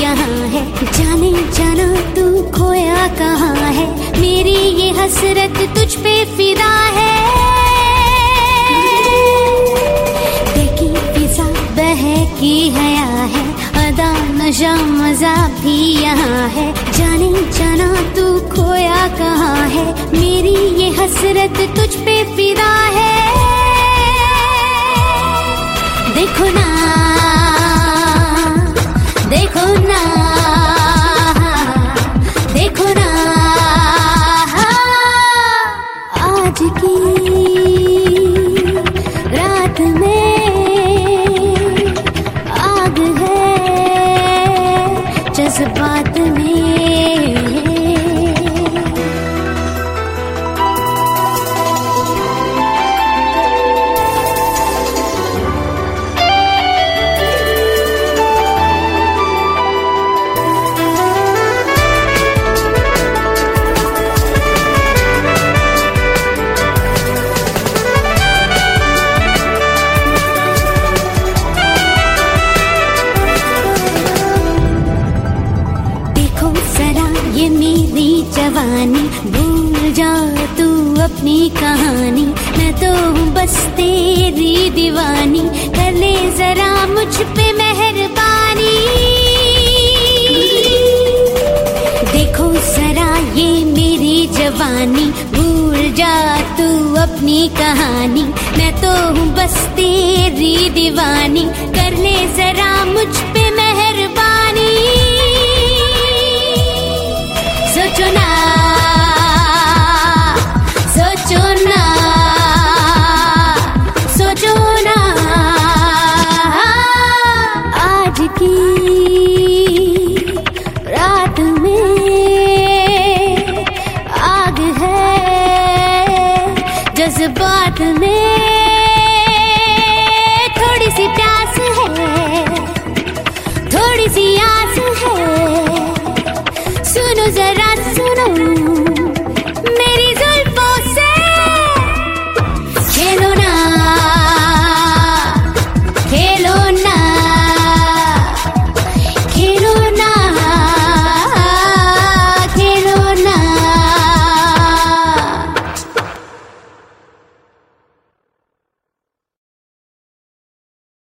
यहाँ है। जाने जाना तू खोया कहाँ है, मेरी ये हसरत तुझ पे फिदा है। देखी फिजा बहकी हया है, अदा नशा मजा भी यहाँ है। जाने जाना तू खोया कहाँ है, मेरी ये हसरत तुझ पे फिदा है। देखो ना, देखो ना, देखो ना, आज की रात में आग है जज्बात में। ये मेरी जवानी, भूल जा तू अपनी कहानी। मैं तो हूँ बस तेरी दीवानी, कर ले जरा मुझ पे मेहरबानी। देखो जरा ये मेरी जवानी, भूल जा तू अपनी कहानी। मैं तो हूँ बस तेरी दीवानी, कर ले जरा मुझ पे मेहरबानी। सोचो ना,